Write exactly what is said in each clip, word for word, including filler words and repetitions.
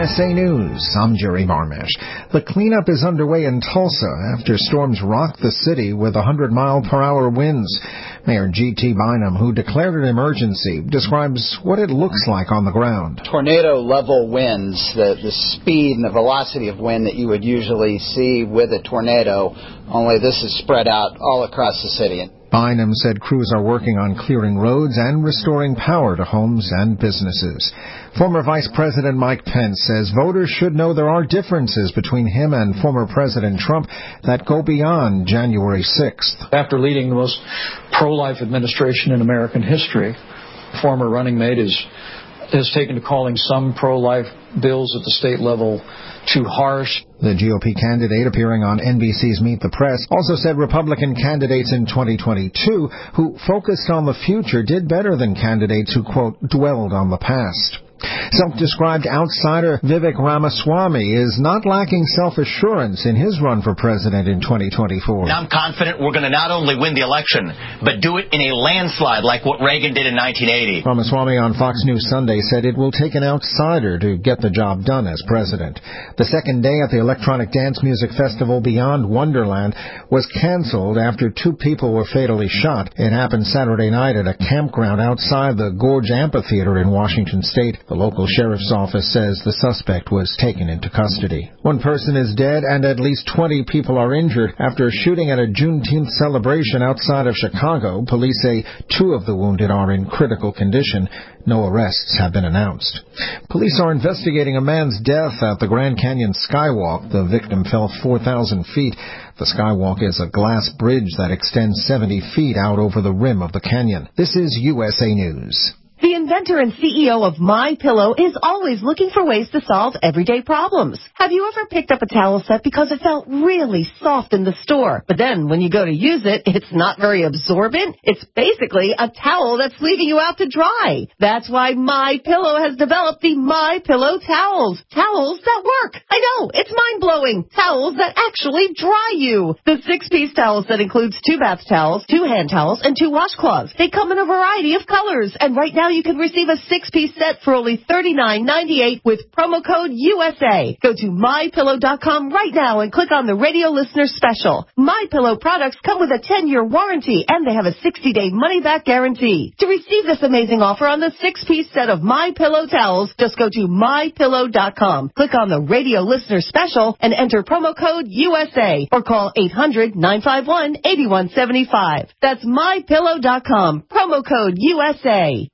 S A News, I'm Jerry Barmash. The cleanup is underway in Tulsa after storms rocked the city with one hundred mile per hour winds. Mayor G T Bynum, who declared an emergency, describes what it looks like on the ground. Tornado-level winds, the, the speed and the velocity of wind that you would usually see with a tornado, only this is spread out all across the city. Bynum said crews are working on clearing roads and restoring power to homes and businesses. Former Vice President Mike Pence says voters should know there are differences between him and former President Trump that go beyond January sixth. After leading the most pro-life administration in American history, former running mate is has taken to calling some pro-life bills at the state level too harsh. The G O P candidate appearing on N B C's Meet the Press also said Republican candidates in twenty twenty-two who focused on the future did better than candidates who, quote, dwelled on the past. Self-described outsider Vivek Ramaswamy is not lacking self-assurance in his run for president in twenty twenty-four. I'm confident we're going to not only win the election, but do it in a landslide like what Reagan did in nineteen eighty. Ramaswamy on Fox News Sunday said it will take an outsider to get the job done as president. The second day at the electronic dance music festival Beyond Wonderland was canceled after two people were fatally shot. It happened Saturday night at a campground outside the Gorge Amphitheater in Washington State. The local sheriff's office says the suspect was taken into custody. One person is dead and at least twenty people are injured after a shooting at a Juneteenth celebration outside of Chicago. Police say two of the wounded are in critical condition. No arrests have been announced. Police are investigating a man's death at the Grand Canyon Skywalk. The victim fell four thousand feet. The Skywalk is a glass bridge that extends seventy feet out over the rim of the canyon. This is U S A News. The inventor and C E O of MyPillow is always looking for ways to solve everyday problems. Have you ever picked up a towel set because it felt really soft in the store, but then when you go to use it, it's not very absorbent? It's basically a towel that's leaving you out to dry. That's why MyPillow has developed the MyPillow towels. Towels that work. I know, it's mind-blowing. Towels that actually dry you. The six-piece towel set includes two bath towels, two hand towels, and two washcloths. They come in a variety of colors, and right now you can receive a six-piece set for only thirty-nine ninety-eight with promo code U S A. Go to my pillow dot com right now and click on the radio listener special. MyPillow products come with a ten-year warranty, and they have a sixty-day money-back guarantee. To receive this amazing offer on the six-piece set of MyPillow towels, just go to my pillow dot com. Click on the radio listener special and enter promo code U S A or call eight hundred nine five one eight one seven five. That's my pillow dot com. Promo code U S A.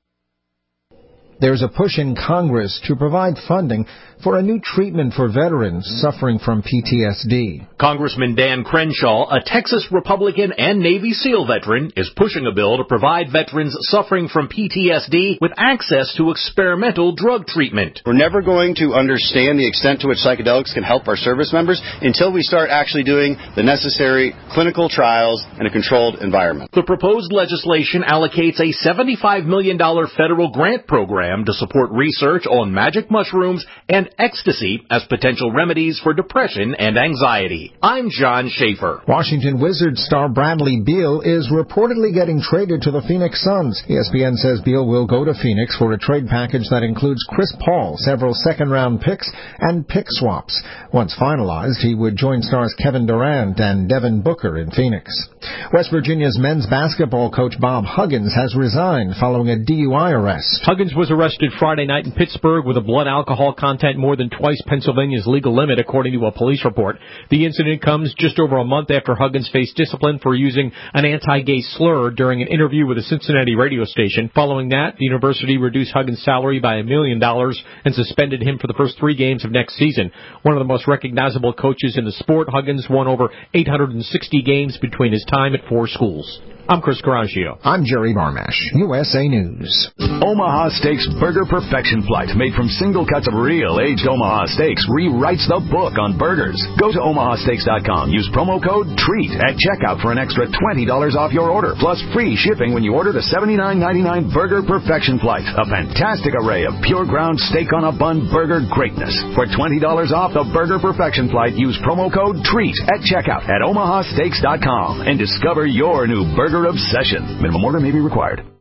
There's a push in Congress to provide funding for a new treatment for veterans suffering from P T S D. Congressman Dan Crenshaw, a Texas Republican and Navy SEAL veteran, is pushing a bill to provide veterans suffering from P T S D with access to experimental drug treatment. We're never going to understand the extent to which psychedelics can help our service members until we start actually doing the necessary clinical trials in a controlled environment. The proposed legislation allocates a seventy-five million dollars federal grant program to support research on magic mushrooms and ecstasy as potential remedies for depression and anxiety. I'm John Schaefer. Washington Wizards star Bradley Beal is reportedly getting traded to the Phoenix Suns. E S P N says Beal will go to Phoenix for a trade package that includes Chris Paul, several second-round picks, and pick swaps. Once finalized, he would join stars Kevin Durant and Devin Booker in Phoenix. West Virginia's men's basketball coach Bob Huggins has resigned following a D U I arrest. Huggins was arrested Friday night in Pittsburgh with a blood alcohol content more than twice Pennsylvania's legal limit, according to a police report. The incident comes just over a month after Huggins faced discipline for using an anti-gay slur during an interview with a Cincinnati radio station. Following that, the university reduced Huggins' salary by a million dollars and suspended him for the first three games of next season. One of the most recognizable coaches in the sport, Huggins won over eight hundred sixty games between his time at four schools. I'm Chris Carragio. I'm Jerry Barmash, U S A News. Omaha Steaks Burger Perfection Flight, made from single cuts of real aged Omaha steaks, rewrites the book on burgers. Go to omaha steaks dot com. Use promo code TREAT at checkout for an extra twenty dollars off your order, plus free shipping when you order the seventy-nine ninety-nine Burger Perfection Flight. A fantastic array of pure ground steak on a bun burger greatness. For twenty dollars off the Burger Perfection Flight, use promo code TREAT at checkout at omaha steaks dot com and discover your new burger obsession. Minimum order may be required.